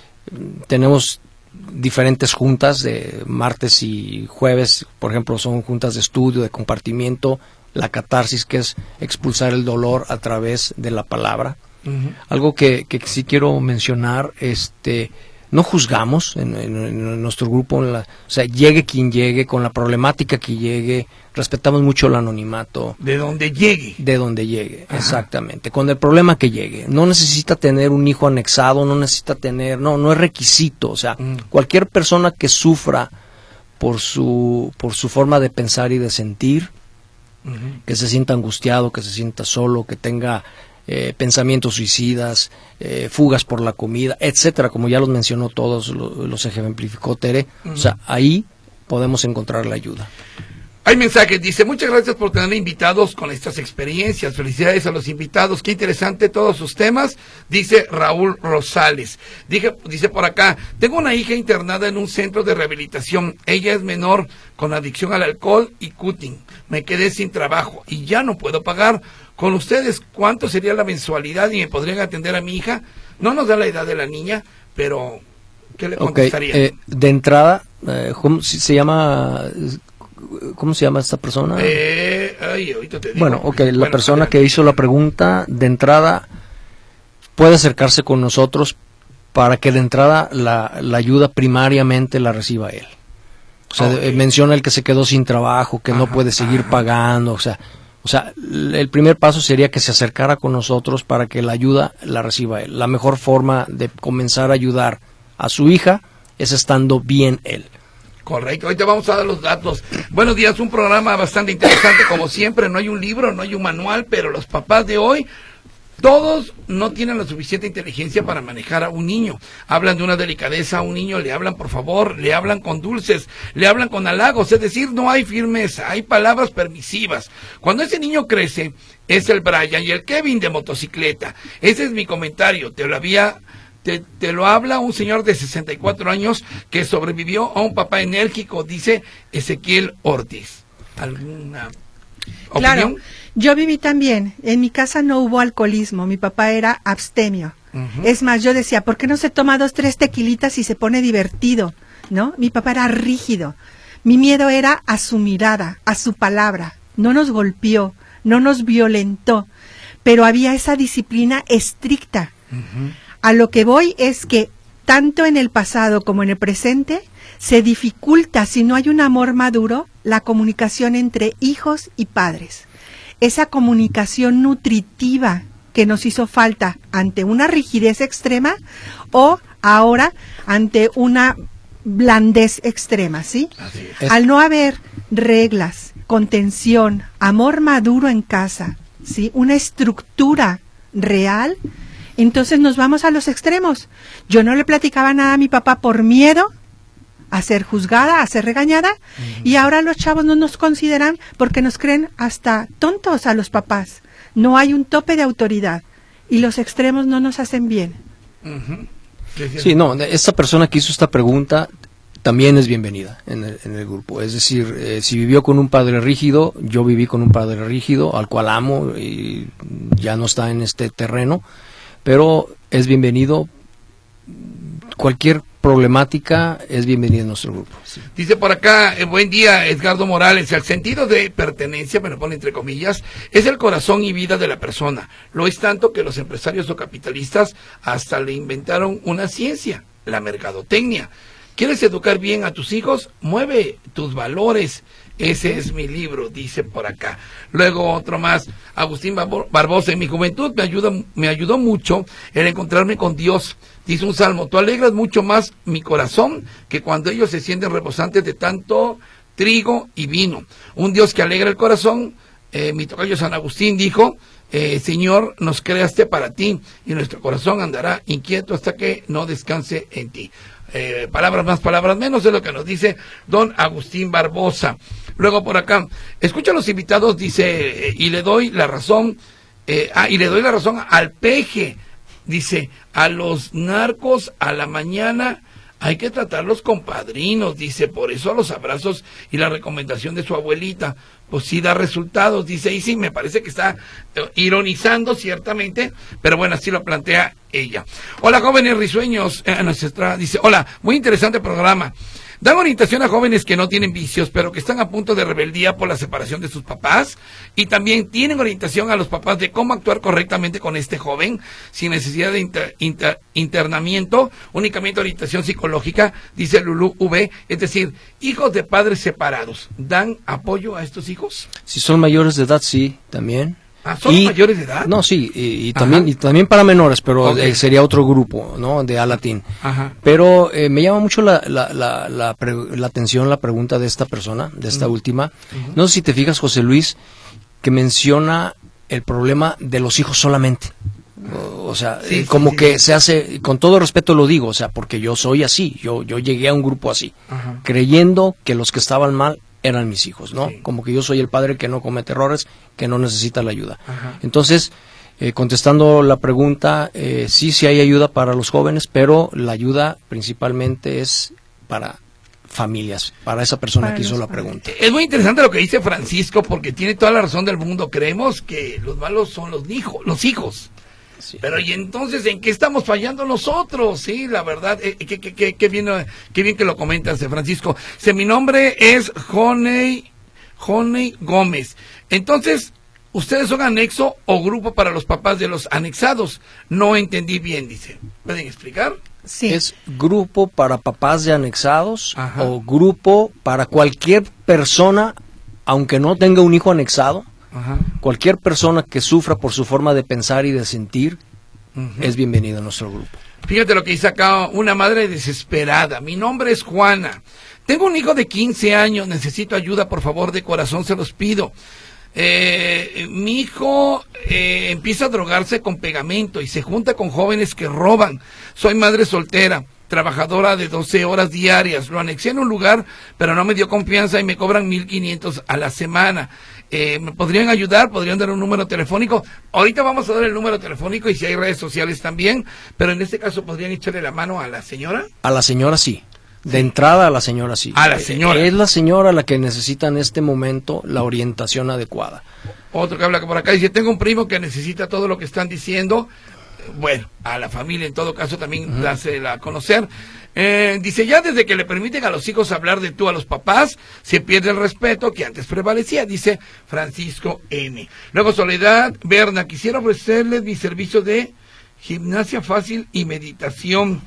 tenemos diferentes juntas de martes y jueves, por ejemplo, son juntas de estudio, de compartimiento, la catarsis, que es expulsar el dolor a través de la palabra. Uh-huh. Algo que, que sí quiero mencionar, este no juzgamos en, en, en nuestro grupo, en la, o sea, llegue quien llegue, con la problemática que llegue, respetamos mucho el anonimato. De donde llegue. De donde llegue, Ajá. exactamente, con el problema que llegue. No necesita tener un hijo anexado, no necesita tener, no, no es requisito, o sea, mm. cualquier persona que sufra por su, por su forma de pensar y de sentir, uh-huh. que se sienta angustiado, que se sienta solo, que tenga Eh, pensamientos suicidas, eh, fugas por la comida, etcétera, como ya los mencionó todos, lo, los ejemplificó Tere, uh-huh. o sea, ahí podemos encontrar la ayuda. Hay mensajes, dice, muchas gracias por tener invitados con estas experiencias, felicidades a los invitados, qué interesante todos sus temas, dice Raúl Rosales. Dije, dice por acá, tengo una hija internada en un centro de rehabilitación, ella es menor, con adicción al alcohol y cutting, me quedé sin trabajo y ya no puedo pagar. Con ustedes, ¿cuánto sería la mensualidad y me podrían atender a mi hija? No nos da la edad de la niña, pero ¿qué le contestaría? Okay, eh, de entrada, eh, ¿cómo se llama? ¿Cómo se llama esta persona? Eh, ay, ahorita te digo. Bueno, ok, la bueno, persona adelante. que hizo la pregunta, de entrada, puede acercarse con nosotros para que de entrada la, la ayuda primariamente la reciba él. O sea, okay. de, menciona el que se quedó sin trabajo, que ajá, no puede seguir ajá. pagando, o sea... O sea, el primer paso sería que se acercara con nosotros para que la ayuda la reciba él. La mejor forma de comenzar a ayudar a su hija es estando bien él. Correcto, ahorita vamos a dar los datos. Buenos días, un programa bastante interesante como siempre, no hay un libro, no hay un manual, pero los papás de hoy, todos no tienen la suficiente inteligencia para manejar a un niño. Hablan de una delicadeza a un niño, le hablan por favor, le hablan con dulces, le hablan con halagos, es decir, no hay firmeza, hay palabras permisivas. Cuando ese niño crece, es el Brian y el Kevin de motocicleta. Ese es mi comentario, te lo había... Te, te lo habla un señor de sesenta y cuatro años que sobrevivió a un papá enérgico, dice Ezequiel Ortiz. ¿Alguna opinión? Claro, yo viví también. En mi casa no hubo alcoholismo, mi papá era abstemio. Uh-huh. Es más, yo decía, ¿por qué no se toma dos, tres tequilitas y se pone divertido? ¿No? Mi papá era rígido. Mi miedo era a su mirada, a su palabra. No nos golpeó, no nos violentó, pero había esa disciplina estricta. Uh-huh. A lo que voy es que tanto en el pasado como en el presente se dificulta, si no hay un amor maduro, la comunicación entre hijos y padres. Esa comunicación nutritiva que nos hizo falta ante una rigidez extrema o ahora ante una blandez extrema, ¿sí? Así es. Al no haber reglas, contención, amor maduro en casa, ¿sí? Una estructura real, entonces nos vamos a los extremos. Yo no le platicaba nada a mi papá por miedo a ser juzgada, a ser regañada, uh-huh. y ahora los chavos no nos consideran porque nos creen hasta tontos a los papás. No hay un tope de autoridad y los extremos no nos hacen bien. Uh-huh. Sí, no, esta persona que hizo esta pregunta también es bienvenida en el, en el grupo. Es decir, eh, si vivió con un padre rígido, yo viví con un padre rígido, al cual amo y ya no está en este terreno, pero es bienvenido. Cualquier problemática es bienvenida en nuestro grupo. Sí. Dice por acá, eh, buen día, Edgardo Morales, el sentido de pertenencia, me lo pone entre comillas, es el corazón y vida de la persona. Lo es tanto que los empresarios o capitalistas hasta le inventaron una ciencia, la mercadotecnia. ¿Quieres educar bien a tus hijos? Mueve tus valores. Ese es mi libro, dice por acá. Luego otro más, Agustín Barbosa, en mi juventud me ayuda, me ayudó mucho el encontrarme con Dios. Dice un salmo, tú alegras mucho más mi corazón que cuando ellos se sienten rebosantes de tanto trigo y vino. Un Dios que alegra el corazón, eh, mi tocayo San Agustín dijo, eh, Señor, nos creaste para ti y nuestro corazón andará inquieto hasta que no descanse en ti. Eh, palabras más, palabras menos, es lo que nos dice don Agustín Barbosa. Luego por acá, escucha a los invitados, dice, eh, y le doy la razón, eh, ah, y le doy la razón al peje, dice, a los narcos a la mañana hay que tratarlos con padrinos, dice, por eso los abrazos y la recomendación de su abuelita, pues sí da resultados, dice, y sí, me parece que está eh, ironizando ciertamente, pero bueno, así lo plantea ella. Hola, jóvenes risueños, eh, nuestra, dice, hola, muy interesante programa. Dan orientación a jóvenes que no tienen vicios, pero que están a punto de rebeldía por la separación de sus papás. Y también tienen orientación a los papás de cómo actuar correctamente con este joven, sin necesidad de inter, inter, internamiento, únicamente orientación psicológica, dice Lulú V. Es decir, hijos de padres separados, ¿dan apoyo a estos hijos? Si son mayores de edad, sí, también. Ah, ¿son y, mayores de edad? No, sí, y, y también y también para menores, pero okay. eh, sería otro grupo, ¿no? De A-Latín. Ajá. Pero eh, me llama mucho la, la, la, la, pre, la atención la pregunta de esta persona, de esta uh-huh. última. Uh-huh. No sé si te fijas, José Luis, que menciona el problema de los hijos solamente. O, o sea, sí, eh, como sí, que sí. se hace, con todo respeto lo digo, o sea, porque yo soy así, yo, yo llegué a un grupo así, uh-huh. creyendo que los que estaban mal eran mis hijos, ¿no? Sí. Como que yo soy el padre que no comete errores, que no necesita la ayuda. Ajá. Entonces, eh, contestando la pregunta, eh, sí, sí hay ayuda para los jóvenes, pero la ayuda principalmente es para familias, para esa persona para que hizo la pregunta. Es muy interesante lo que dice Francisco, porque tiene toda la razón del mundo. Creemos que los malos son los hijos, los hijos. Sí. Pero y entonces, ¿en qué estamos fallando nosotros? Sí, la verdad, eh, qué, qué, qué, qué bien, qué bien que lo comentas, eh, Francisco. Sí, mi nombre es Joney, Joney Gómez. Entonces, ¿ustedes son anexo o grupo para los papás de los anexados? No entendí bien, dice. ¿Pueden explicar? Sí. ¿Es grupo para papás de anexados? Ajá. O grupo para cualquier persona, aunque no tenga un hijo anexado? Ajá. Cualquier persona que sufra por su forma de pensar y de sentir uh-huh. es bienvenida a nuestro grupo. Fíjate lo que dice acá una madre desesperada. Mi nombre es Juana. Tengo un hijo de quince años. Necesito ayuda, por favor, de corazón se los pido. Eh, mi hijo eh, empieza a drogarse con pegamento y se junta con jóvenes que roban. Soy madre soltera, trabajadora de doce horas diarias. Lo anexé en un lugar, pero no me dio confianza y me cobran mil quinientos a la semana. Eh, ¿Me podrían ayudar? ¿Podrían dar un número telefónico? Ahorita vamos a dar el número telefónico y si hay redes sociales también, pero en este caso, ¿podrían echarle la mano a la señora? A la señora sí. De entrada a la señora sí. A la señora. Es la señora la que necesita en este momento la orientación adecuada. Otro que habla por acá dice, tengo un primo que necesita todo lo que están diciendo. Bueno, a la familia en todo caso también uh-huh. dásela a conocer. Eh, dice, ya desde que le permiten a los hijos hablar de tú a los papás, se pierde el respeto que antes prevalecía, dice Francisco M. Luego Soledad Berna, quisiera ofrecerles mi servicio de gimnasia fácil y meditación.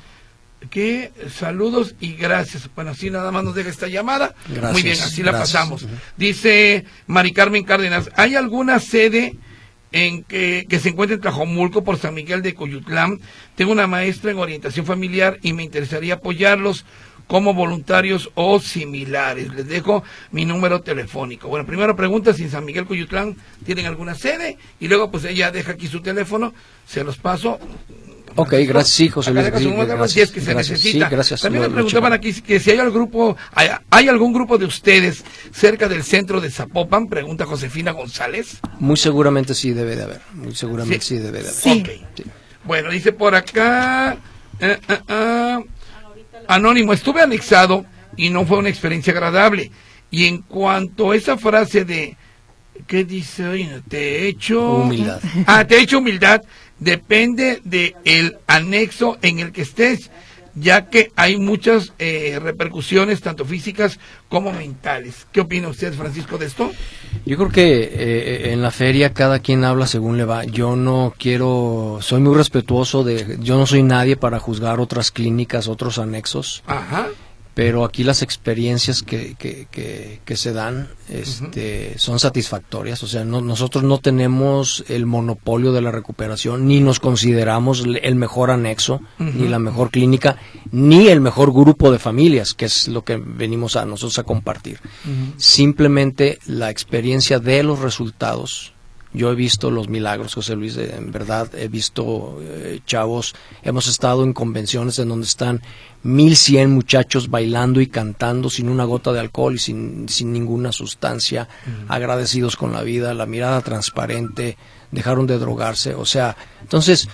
Que saludos y gracias. Bueno, así nada más nos deja esta llamada. Gracias, muy bien, así la gracias. pasamos. Uh-huh. Dice Mari Carmen Cárdenas, ¿hay alguna sede en que, que se encuentra en Tlajomulco por San Miguel de Coyutlán? Tengo una maestra en orientación familiar y me interesaría apoyarlos como voluntarios o similares. Les dejo mi número telefónico. Bueno, primero pregunta si en San Miguel Coyutlán tienen alguna sede y luego pues ella deja aquí su teléfono, se los paso. Ok, gracias, sí, José Luis. Sí, gracias, si es que se gracias, necesita. Sí, gracias. También lo, me preguntaban aquí que si hay algún grupo, hay, hay algún grupo de ustedes cerca del centro de Zapopan, pregunta Josefina González. Muy seguramente sí debe de haber, muy seguramente sí, sí debe de haber. Sí. Okay. Sí. Bueno, dice por acá, eh, eh, eh, Anónimo, estuve anexado y no fue una experiencia agradable. Y en cuanto a esa frase de, ¿qué dice? Oye, te he hecho... Humildad. Ah, te he hecho humildad. Depende de el anexo en el que estés, ya que hay muchas eh, repercusiones, tanto físicas como mentales. ¿Qué opina usted, Francisco, de esto? Yo creo que eh, en la feria cada quien habla según le va. Yo no quiero, soy muy respetuoso de, yo no soy nadie para juzgar otras clínicas, otros anexos. Ajá. Pero aquí las experiencias que, que, que, que se dan este, uh-huh. son satisfactorias. O sea, no, nosotros no tenemos el monopolio de la recuperación, ni nos consideramos el mejor anexo, uh-huh. ni la mejor clínica, ni el mejor grupo de familias, que es lo que venimos a nosotros a compartir. Uh-huh. Simplemente la experiencia de los resultados. Yo he visto los milagros, José Luis, en verdad he visto eh, chavos, hemos estado en convenciones en donde están mil cien muchachos bailando y cantando sin una gota de alcohol y sin, sin ninguna sustancia, uh-huh. agradecidos con la vida, la mirada transparente, dejaron de drogarse, o sea, entonces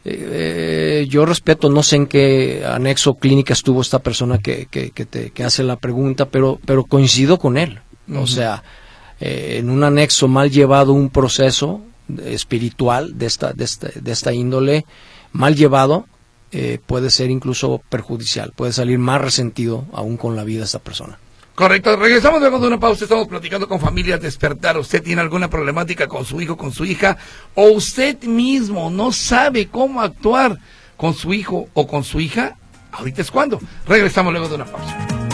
eh, yo respeto, no sé en qué anexo clínica estuvo esta persona que, que, que, te, que hace la pregunta, pero, pero coincido con él, uh-huh. o sea, Eh, en un anexo mal llevado un proceso espiritual de esta, de esta, de esta índole, mal llevado, eh, puede ser incluso perjudicial, puede salir más resentido aún con la vida de esta persona. Correcto, regresamos luego de una pausa, estamos platicando con Familias Despertar. ¿Usted tiene alguna problemática con su hijo, con su hija, o usted mismo no sabe cómo actuar con su hijo o con su hija? Ahorita es cuando. Regresamos luego de una pausa.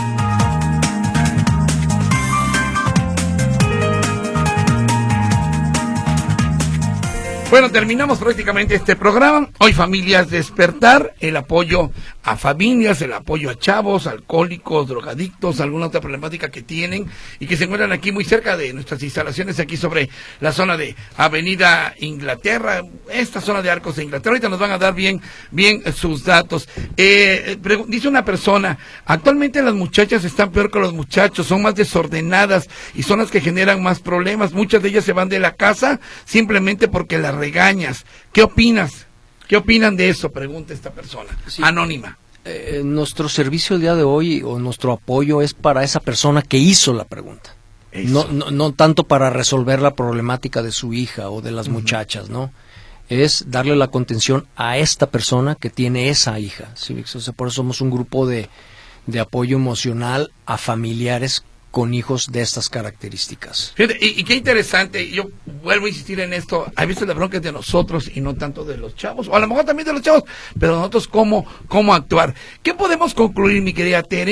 Bueno, terminamos prácticamente este programa. Hoy Familias Despertar, el apoyo a familias, el apoyo a chavos, alcohólicos, drogadictos, alguna otra problemática que tienen y que se encuentran aquí muy cerca de nuestras instalaciones, aquí sobre la zona de Avenida Inglaterra, esta zona de Arcos de Inglaterra. Ahorita nos van a dar bien, bien sus datos. Eh, dice una persona, actualmente las muchachas están peor que los muchachos, son más desordenadas y son las que generan más problemas. Muchas de ellas se van de la casa simplemente porque las regañas. ¿Qué opinas? ¿Qué opinan de eso? Pregunta esta persona, sí. Anónima. Eh, nuestro servicio el día de hoy o nuestro apoyo es para esa persona que hizo la pregunta. No, no, no tanto para resolver la problemática de su hija o de las uh-huh. muchachas, ¿no? Es darle la contención a esta persona que tiene esa hija. ¿Sí? O sea, por eso somos un grupo de, de apoyo emocional a familiares con hijos de estas características. Fíjate, y, y qué interesante, yo vuelvo a insistir en esto, a veces la bronca es de nosotros y no tanto de los chavos, o a lo mejor también de los chavos, pero nosotros cómo, cómo actuar. ¿Qué podemos concluir, mi querida Tere?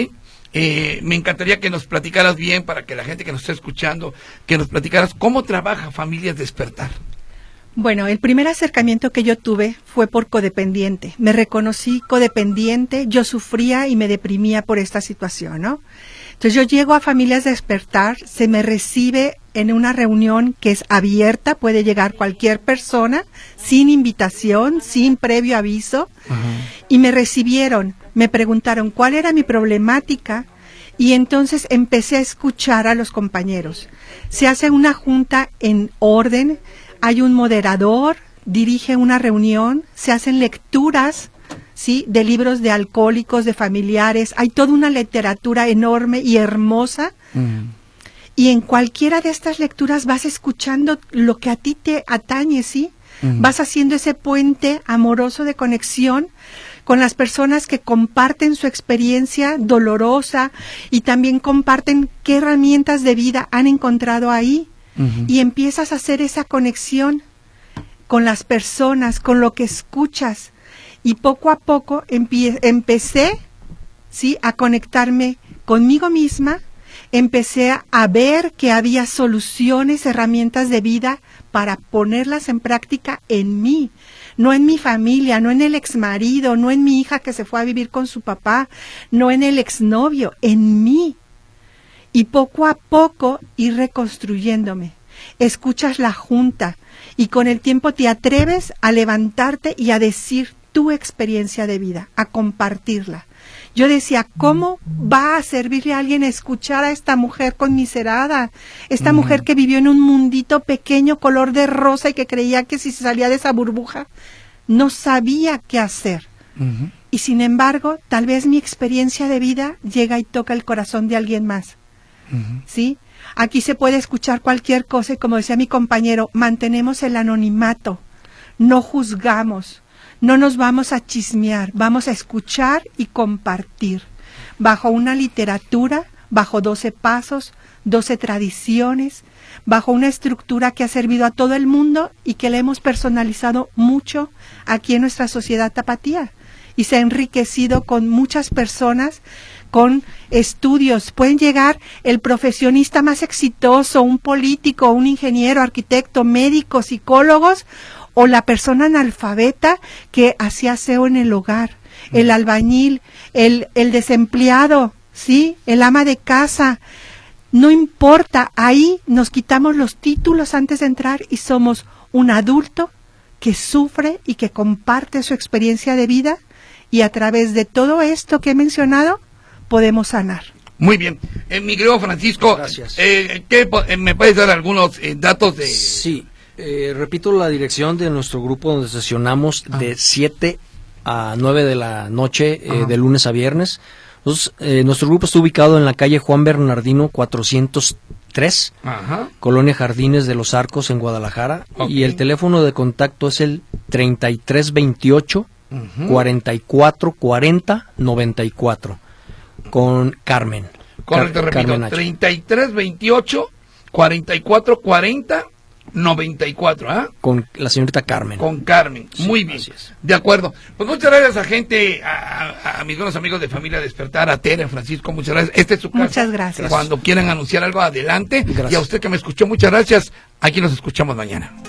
Eh, me encantaría que nos platicaras bien, para que la gente que nos está escuchando, que nos platicaras cómo trabaja Familias Despertar. Bueno, el primer acercamiento que yo tuve fue por codependiente. Me reconocí codependiente, yo sufría y me deprimía por esta situación, ¿no? Entonces yo llego a Familias Despertar, se me recibe en una reunión que es abierta, puede llegar cualquier persona, sin invitación, sin previo aviso, uh-huh. y me recibieron, me preguntaron cuál era mi problemática, y entonces empecé a escuchar a los compañeros. Se hace una junta en orden, hay un moderador, dirige una reunión, se hacen lecturas, ¿sí?, de libros de alcohólicos, de familiares, hay toda una literatura enorme y hermosa, mm. y en cualquiera de estas lecturas vas escuchando lo que a ti te atañe, ¿sí? Mm. Vas haciendo ese puente amoroso de conexión con las personas que comparten su experiencia dolorosa y también comparten qué herramientas de vida han encontrado ahí, mm-hmm. y empiezas a hacer esa conexión con las personas, con lo que escuchas. Y poco a poco empie- empecé, ¿sí?, a conectarme conmigo misma, empecé a, a ver que había soluciones, herramientas de vida para ponerlas en práctica en mí, no en mi familia, no en el exmarido, no en mi hija que se fue a vivir con su papá, no en el exnovio, en mí. Y poco a poco ir reconstruyéndome. Escuchas la junta y con el tiempo te atreves a levantarte y a decir tu experiencia de vida, a compartirla. Yo decía, ¿cómo va a servirle a alguien escuchar a esta mujer conmiserada? Esta uh-huh. mujer que vivió en un mundito pequeño, color de rosa, y que creía que si se salía de esa burbuja, no sabía qué hacer. Uh-huh. Y sin embargo, tal vez mi experiencia de vida llega y toca el corazón de alguien más. Uh-huh. ¿Sí? Aquí se puede escuchar cualquier cosa, y como decía mi compañero, mantenemos el anonimato, no juzgamos. No nos vamos a chismear, vamos a escuchar y compartir, bajo una literatura, bajo doce pasos, doce tradiciones, bajo una estructura que ha servido a todo el mundo y que le hemos personalizado mucho aquí en nuestra sociedad tapatía, y se ha enriquecido con muchas personas, con estudios. Pueden llegar el profesionista más exitoso, un político, un ingeniero, arquitecto, médico, psicólogos, o la persona analfabeta que hacía aseo en el hogar, el albañil, el, el desempleado, ¿sí?, el ama de casa. No importa, ahí nos quitamos los títulos antes de entrar y somos un adulto que sufre y que comparte su experiencia de vida, y a través de todo esto que he mencionado podemos sanar. Muy bien. Eh, mi querido Francisco, gracias. Eh, ¿qué, eh, ¿me puedes dar algunos eh, datos de...? Sí. Eh, repito la dirección de nuestro grupo donde sesionamos ah. de siete a nueve de la noche, eh, de lunes a viernes. Entonces, eh, nuestro grupo está ubicado en la calle Juan Bernardino cuatrocientos tres, Ajá. Colonia Jardines de los Arcos, en Guadalajara. Okay. Y el teléfono de contacto es el treinta y tres veintiocho, uh-huh. cuarenta y cuatro cuarenta noventa y cuatro, con Carmen. Correcto, Car- repito, Carmen treinta y tres veintiocho, cuarenta y cuatro cuarenta noventa y cuatro, ¿ah? Con la señorita Carmen. Con Carmen, sí, muy bien. De acuerdo. Pues muchas gracias a gente, a, a, a mis buenos amigos de Familia Despertar, a Tere, Francisco, muchas gracias. Este es su casa. Muchas gracias. Cuando quieran anunciar algo, adelante. Gracias. Y a usted que me escuchó, muchas gracias. Aquí nos escuchamos mañana.